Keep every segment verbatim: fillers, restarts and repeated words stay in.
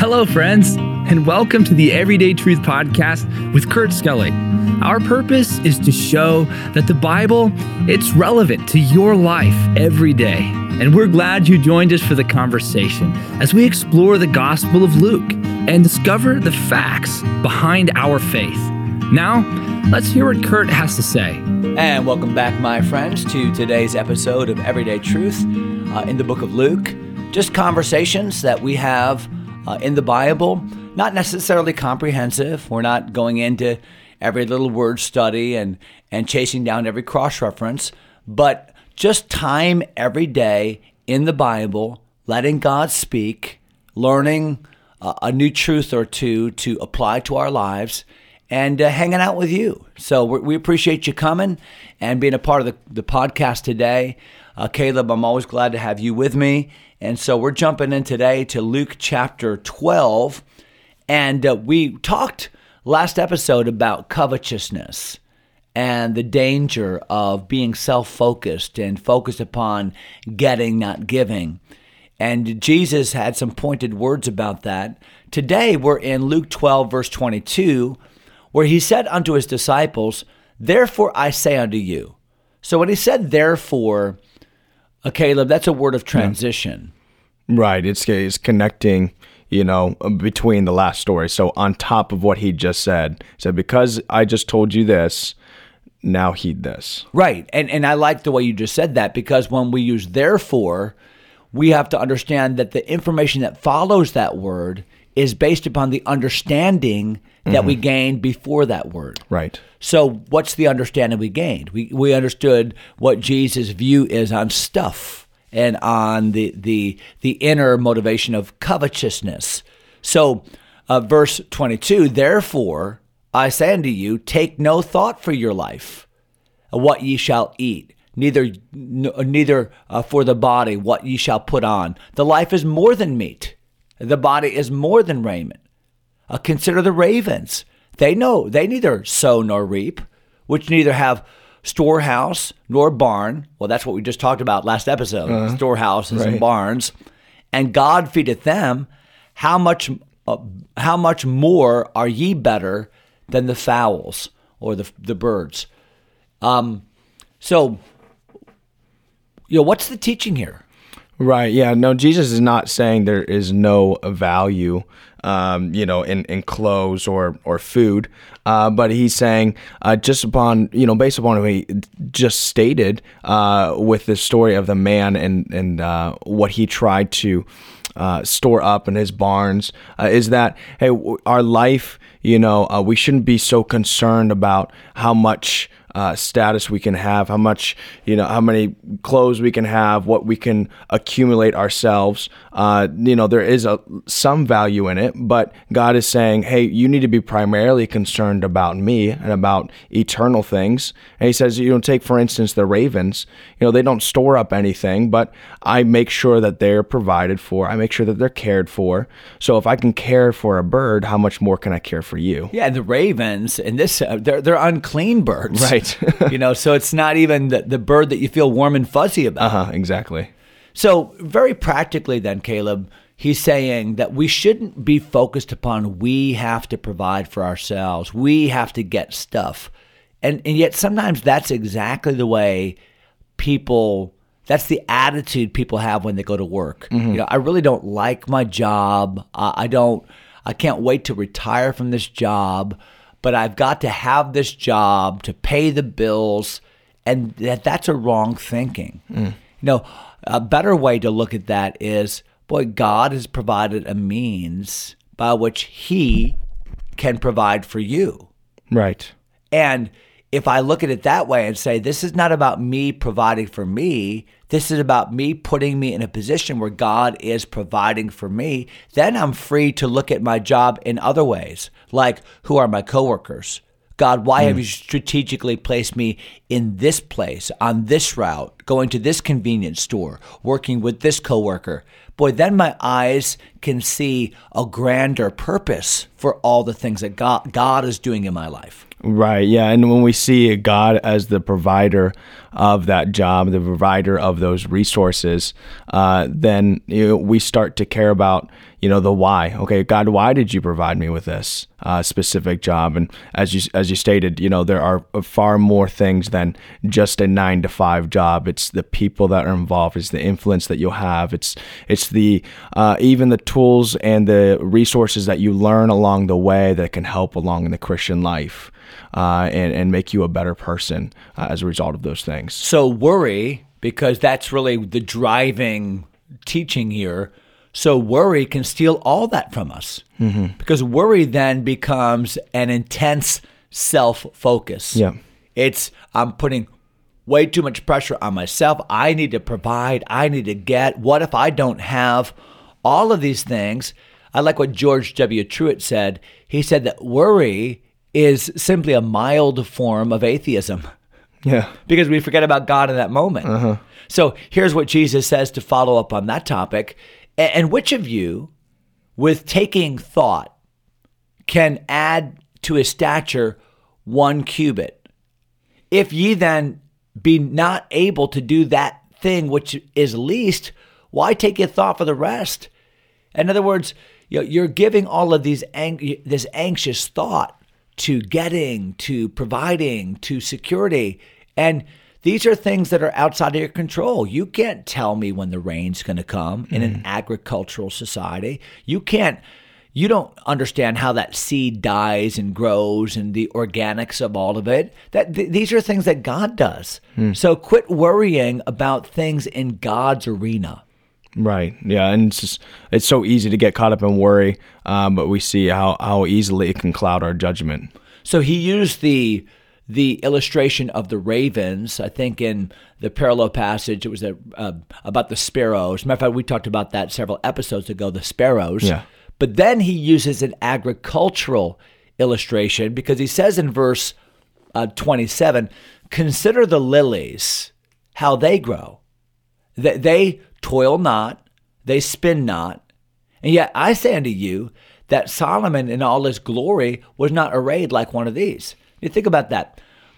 Hello, friends, and welcome to the Everyday Truth Podcast with Kurt Skelly. Our purpose is to show that the Bible, it's relevant to your life every day. And we're glad you joined us for the conversation as we explore the Gospel of Luke and discover the facts behind our faith. Now, let's hear what Kurt has to say. And welcome back, my friends, to today's episode of Everyday Truth uh, in the book of Luke. Just conversations that we have uh, in the Bible, not necessarily comprehensive. We're not going into every little word study and, and chasing down every cross-reference, but just time every day in the Bible, letting God speak, learning uh, a new truth or two to apply to our lives, and uh, hanging out with you. So we we appreciate you coming and being a part of the, the podcast today. Uh, Caleb, I'm always glad to have you with me. And so we're jumping in today to Luke chapter twelve. And uh, we talked last episode about covetousness and the danger of being self-focused and focused upon getting, not giving. And Jesus had some pointed words about that. Today we're in Luke twelve, verse twenty-two, where he said unto his disciples, "Therefore I say unto you." So when he said therefore, uh, Caleb, that's a word of transition. Yeah. Right. It's, it's connecting, you know, between the last story. So on top of what he just said, he said, because I just told you this, now heed this. Right. And and I like the way you just said that, because when we use therefore, we have to understand that the information that follows that word is based upon the understanding that mm-hmm. we gained before that word. Right. So what's the understanding we gained? We we understood what Jesus' view is on stuff and on the the the inner motivation of covetousness. So uh, verse twenty-two, therefore I say unto you, take no thought for your life, what ye shall eat, neither neither uh, for the body, what ye shall put on. The life is more than meat. The body is more than raiment. Uh, consider the ravens. They know, they neither sow nor reap, which neither have storehouse nor barn. Well, that's what we just talked about last episode, uh, storehouses right. and barns. And God feedeth them. How much, uh, how much more are ye better than the fowls or the the birds? Um, so, you know, what's the teaching here? Right. Yeah. No, Jesus is not saying there is no value, um, you know, in, in clothes or, or food. Uh, but he's saying, uh, just upon, you know, based upon what he just stated, uh, with the story of the man and, and, uh, what he tried to, uh, store up in his barns, uh, is that, hey, our life, you know, uh, we shouldn't be so concerned about how much, Uh, status we can have, how much, you know, how many clothes we can have, what we can accumulate ourselves. Uh, you know, there is a some value in it, but God is saying, hey, you need to be primarily concerned about me and about eternal things. And he says, you know, take, for instance, the ravens. You know, they don't store up anything, but I make sure that they're provided for. I make sure that they're cared for. So if I can care for a bird, how much more can I care for you? Yeah, the ravens, and this, uh, they're, they're unclean birds. Right. You know, so it's not even the, the bird that you feel warm and fuzzy about. Uh-huh, exactly. So very practically then, Caleb, he's saying that we shouldn't be focused upon we have to provide for ourselves. We have to get stuff. And, and yet sometimes that's exactly the way people, that's the attitude people have when they go to work. Mm-hmm. You know, I really don't like my job. Uh, I don't, I can't wait to retire from this job. But I've got to have this job to pay the bills, and that that's a wrong thinking. Mm. You know, a better way to look at that is, boy, God has provided a means by which he can provide for you. Right. And if I look at it that way and say, this is not about me providing for me, this is about me putting me in a position where God is providing for me, then I'm free to look at my job in other ways, like who are my coworkers? God, why mm. have you strategically placed me in this place, on this route, going to this convenience store, working with this coworker? Boy, then my eyes can see a grander purpose for all the things that God, God is doing in my life. Right, yeah, and when we see God as the provider, of that job, the provider of those resources, uh, then you know, we start to care about, you know, the why. Okay, God, why did you provide me with this uh, specific job? And as you as you stated, you know, there are far more things than just a nine to five job. It's the people that are involved. It's the influence that you'll have. It's it's the uh, even the tools and the resources that you learn along the way that can help along in the Christian life uh, and and make you a better person uh, as a result of those things. So worry, because that's really the driving teaching here. So worry can steal all that from us, mm-hmm. because worry then becomes an intense self-focus. Yeah. It's, I'm putting way too much pressure on myself. I need to provide. I need to get. What if I don't have all of these things? I like what George W. Truett said. He said that worry is simply a mild form of atheism. Yeah. Because we forget about God in that moment. Uh-huh. So here's what Jesus says to follow up on that topic. And which of you, with taking thought, can add to his stature one cubit? If ye then be not able to do that thing which is least, why take ye thought for the rest? In other words, you're giving all of these ang- this anxious thought to getting, to providing, to security, and these are things that are outside of your control. You can't tell me when the rain's going to come in an agricultural society. You can't, you don't understand how that seed dies and grows and the organics of all of it. That th- these are things that God does. Mm. So quit worrying about things in God's arena. Right. Yeah. And it's just, it's so easy to get caught up in worry, um, but we see how, how easily it can cloud our judgment. So he used the the illustration of the ravens. I think in the parallel passage, it was a, uh, about the sparrows. As a matter of fact, we talked about that several episodes ago, the sparrows. Yeah. But then he uses an agricultural illustration because he says in verse uh, twenty-seven, consider the lilies, how they grow. They, they toil not, they spin not. And yet I say unto you that Solomon in all his glory was not arrayed like one of these. You think about that.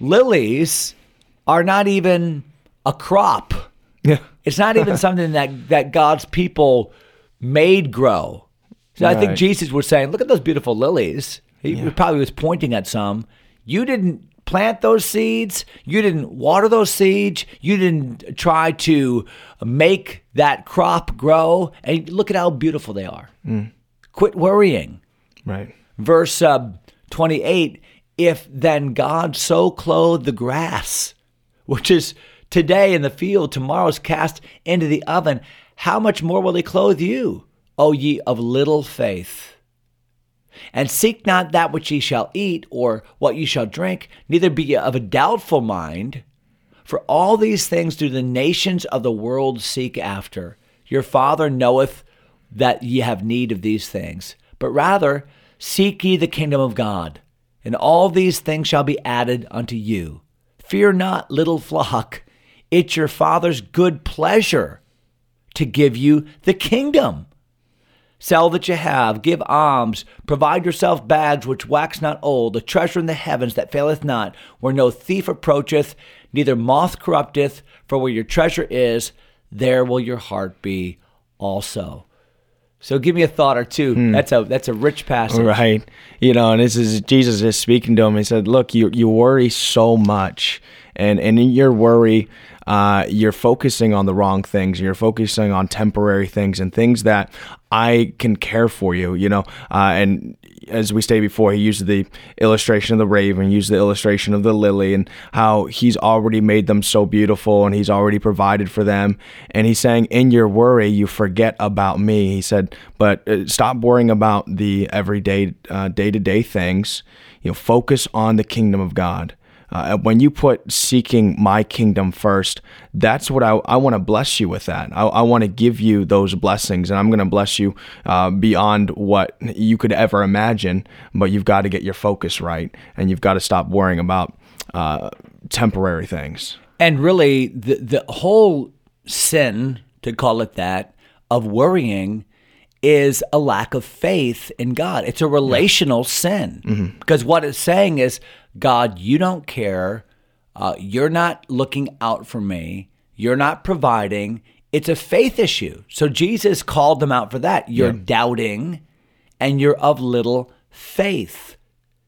Lilies are not even a crop. Yeah. It's not even something that, that God's people made grow. So right. I think Jesus was saying, look at those beautiful lilies. He yeah. probably was pointing at some. You didn't plant those seeds. You didn't water those seeds. You didn't try to make that crop grow. And look at how beautiful they are. Mm. Quit worrying. Right. Verse uh, twenty-eight, if then God so clothed the grass, which is today in the field, tomorrow is cast into the oven, how much more will he clothe you, O ye of little faith? And seek not that which ye shall eat, or what ye shall drink, neither be ye of a doubtful mind. For all these things do the nations of the world seek after. Your Father knoweth that ye have need of these things. But rather, seek ye the kingdom of God, and all these things shall be added unto you. Fear not, little flock. It's your Father's good pleasure to give you the kingdom. Sell that you have, give alms, provide yourself bags which wax not old, a treasure in the heavens that faileth not, where no thief approacheth, neither moth corrupteth, for where your treasure is, there will your heart be also. So give me a thought or two. Hmm. That's a that's a rich passage. Right. You know, and this is Jesus is speaking to him. He said, look, you you worry so much. And and in your worry, uh, you're focusing on the wrong things. You're focusing on temporary things and things that I can care for you, you know. Uh, and as we stated before, he used the illustration of the raven, used the illustration of the lily, and how he's already made them so beautiful and he's already provided for them. And he's saying, in your worry, you forget about me. He said, but uh, stop worrying about the everyday, uh, day-to-day things. You know, focus on the kingdom of God. Uh, when you put seeking my kingdom first, that's what I, I want to bless you with that. I, I want to give you those blessings, and I'm going to bless you uh, beyond what you could ever imagine, but you've got to get your focus right, and you've got to stop worrying about uh, temporary things. And really, the, the whole sin, to call it that, of worrying is a lack of faith in God. It's a relational yeah. sin. Mm-hmm. Because what it's saying is, God, you don't care Uh, you're not looking out for me. You're not providing. It's a faith issue. So Jesus called them out for that. You're yeah. doubting and you're of little faith.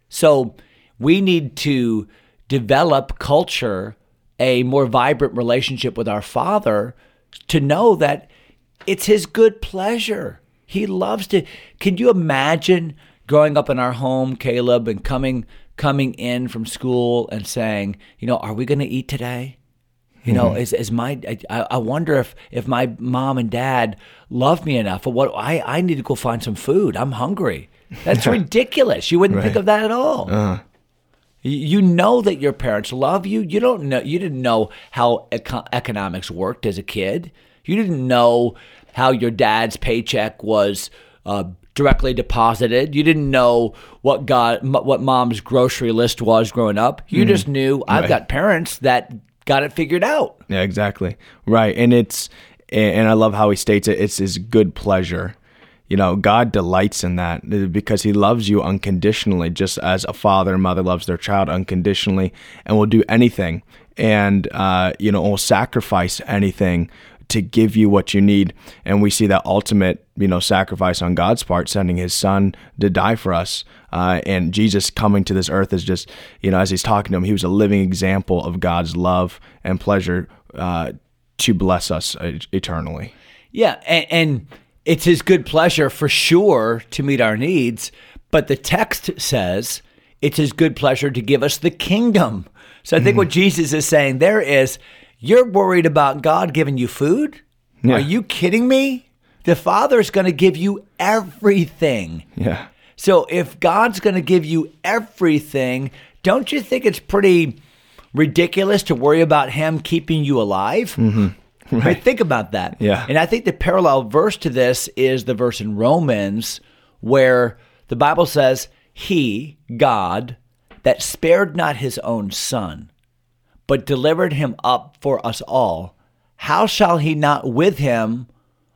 So we need to develop, culture, a more vibrant relationship with our Father to know that it's His good pleasure. He loves to. Can you imagine growing up in our home, Caleb, and coming coming in from school and saying, you know, are we going to eat today? You know, mm-hmm. is is my I, I wonder if if my mom and dad love me enough. Or what I I need to go find some food. I'm hungry. That's ridiculous. You wouldn't right. think of that at all. Uh-huh. You know that your parents love you. You don't know. You didn't know how eco- economics worked as a kid. You didn't know how your dad's paycheck was uh, directly deposited. You didn't know what God, what mom's grocery list was growing up. You mm-hmm. just knew I've right. got parents that got it figured out. Yeah, exactly. Right, and it's and I love how he states it. It's His good pleasure. You know, God delights in that because He loves you unconditionally, just as a father and mother loves their child unconditionally, and will do anything, and uh, you know, will sacrifice anything to give you what you need. And we see that ultimate, you know, sacrifice on God's part, sending His Son to die for us. Uh, and Jesus coming to this earth is just, you know, as He's talking to him, He was a living example of God's love and pleasure uh, to bless us eternally. Yeah, and. and It's His good pleasure for sure to meet our needs, but the text says it's His good pleasure to give us the kingdom. So I think mm-hmm. what Jesus is saying there is, you're worried about God giving you food? Yeah. Are you kidding me? The Father's going to give you everything. Yeah. So if God's going to give you everything, don't you think it's pretty ridiculous to worry about Him keeping you alive? Mm-hmm. Right. Right, think about that. Yeah. And I think the parallel verse to this is the verse in Romans where the Bible says, He, God, that spared not His own Son, but delivered Him up for us all, how shall He not with Him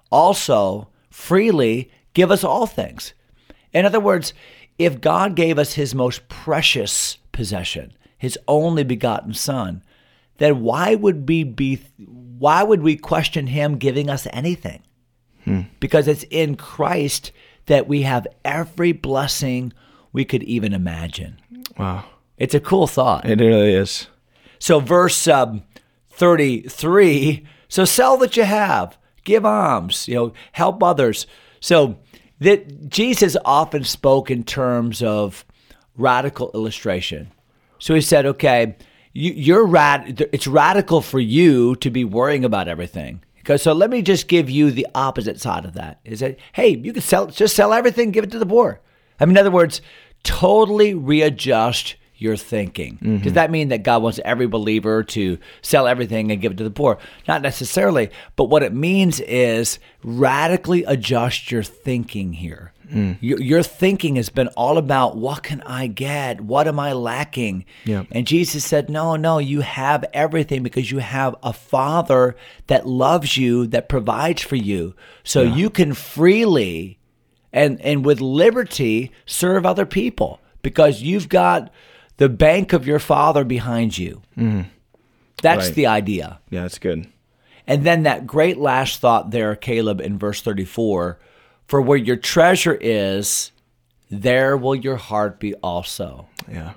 also freely give us all things? In other words, if God gave us His most precious possession, His only begotten Son, then why would we be, why would we question Him giving us anything? Hmm. Because it's in Christ that we have every blessing we could even imagine. Wow. It's a cool thought. It really is. So verse um, thirty-three, so sell what you have, give alms, you know, help others. So that Jesus often spoke in terms of radical illustration. So He said, okay, You, you're rad. It's radical for you to be worrying about everything. Because so let me just give you the opposite side of that. Is that, hey, you can sell, just sell everything, give it to the poor. I mean, in other words, totally readjust your thinking. Mm-hmm. Does that mean that God wants every believer to sell everything and give it to the poor? Not necessarily. But what it means is radically adjust your thinking here. Mm. Your, your thinking has been all about, what can I get? What am I lacking? Yeah. And Jesus said, no, no, you have everything because you have a Father that loves you, that provides for you. So yeah. you can freely and, and with liberty serve other people because you've got the bank of your Father behind you. Mm. That's right. The idea. Yeah, that's good. And then that great last thought there, Caleb, in verse thirty-four, for where your treasure is, there will your heart be also. Yeah.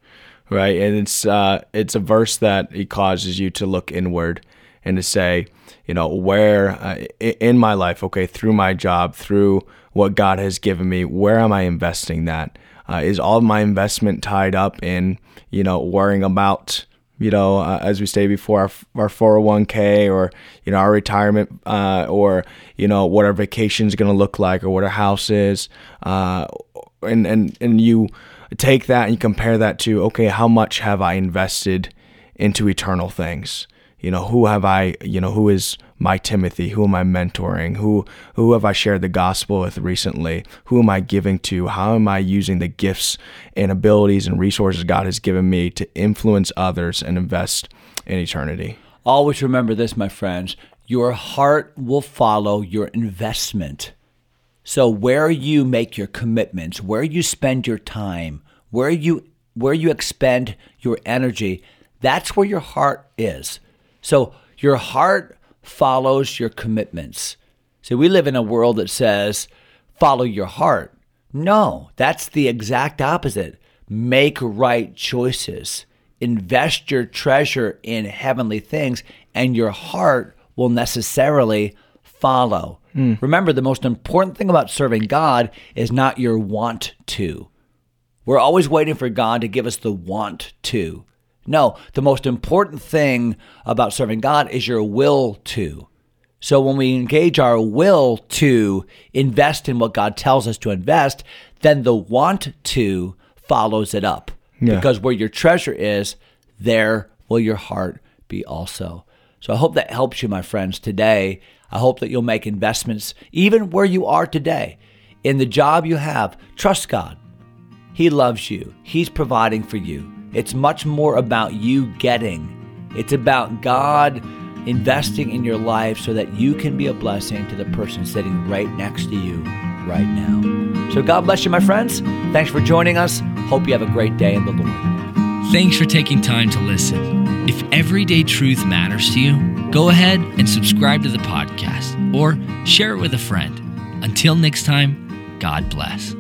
Right. And it's uh, it's a verse that He causes you to look inward and to say, you know, where uh, in my life, okay, through my job, through what God has given me, where am I investing that? Uh, is all of my investment tied up in, you know, worrying about, you know, uh, as we stated before, our, our four oh one k or, you know, our retirement uh, or, you know, what our vacation is going to look like or what our house is. Uh, and, and, and you take that and you compare that to, okay, how much have I invested into eternal things? You know, who have I, you know, who is my Timothy? Who am I mentoring? Who who have I shared the gospel with recently? Who am I giving to? How am I using the gifts and abilities and resources God has given me to influence others and invest in eternity? Always remember this, my friends. Your heart will follow your investment. So where you make your commitments, where you spend your time, where you where you expend your energy, That's where your heart is. So your heart follows your commitments. So we live in a world that says, follow your heart. No, that's the exact opposite. Make right choices. Invest your treasure in heavenly things, and your heart will necessarily follow. Mm. Remember, the most important thing about serving God is not your want to. We're always waiting for God to give us the want to. No, the most important thing about serving God is your will to. So when we engage our will to invest in what God tells us to invest, then the want to follows it up. Yeah. Because where your treasure is, there will your heart be also. So I hope that helps you, my friends, today. I hope that you'll make investments, even where you are today. In the job you have, trust God. He loves you. He's providing for you. It's much more about you getting. It's about God investing in your life so that you can be a blessing to the person sitting right next to you right now. So God bless you, my friends. Thanks for joining us. Hope you have a great day in the Lord. Thanks for taking time to listen. If everyday truth matters to you, go ahead and subscribe to the podcast or share it with a friend. Until next time, God bless.